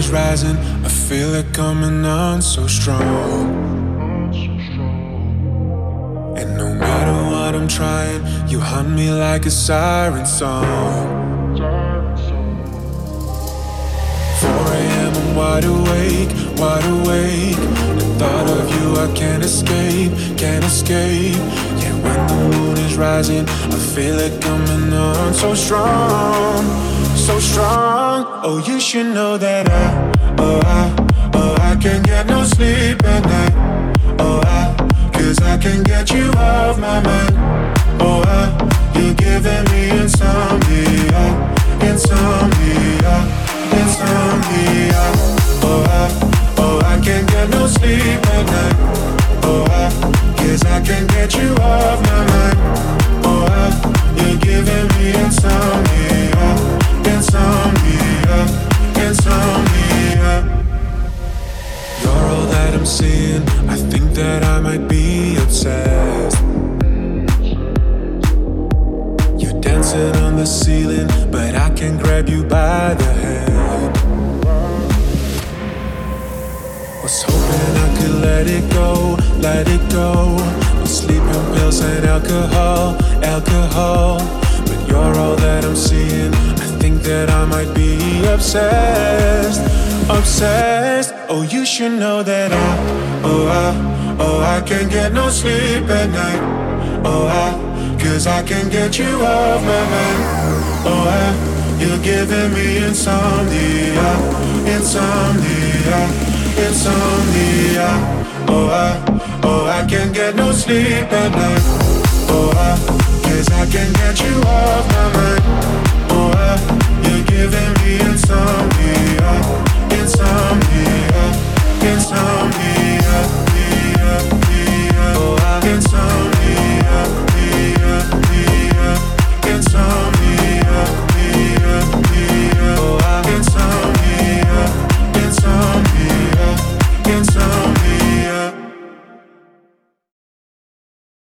is rising, I feel it coming on so strong. And no matter what I'm trying, you hunt me like a siren song. 4 a.m. I'm wide awake, wide awake. The thought of you I can't escape, can't escape. Yeah, when the moon is rising, I feel it coming on so strong, so strong. Oh, you should know that I can't get no sleep at night. Cause I can't get you off my mind. You're giving me insomnia, insomnia, insomnia. I can't get no sleep at night. Cause I can't get you off my mind. You're giving me insomnia, insomnia, insomnia. You're all that I'm seeing. I think that I might be obsessed. You're dancing on the ceiling, but I can't grab you by the hand. Was hoping I could let it go, let it go. On sleeping pills and alcohol, alcohol. But you're all that I'm seeing. I think that I might be obsessed, obsessed. Oh, you should know that I can't get no sleep at night. Cause I can't get you off my mind. You're giving me insomnia, insomnia, insomnia. I can't get no sleep at night. Cause I can't get you off my mind. You're giving me insomnia.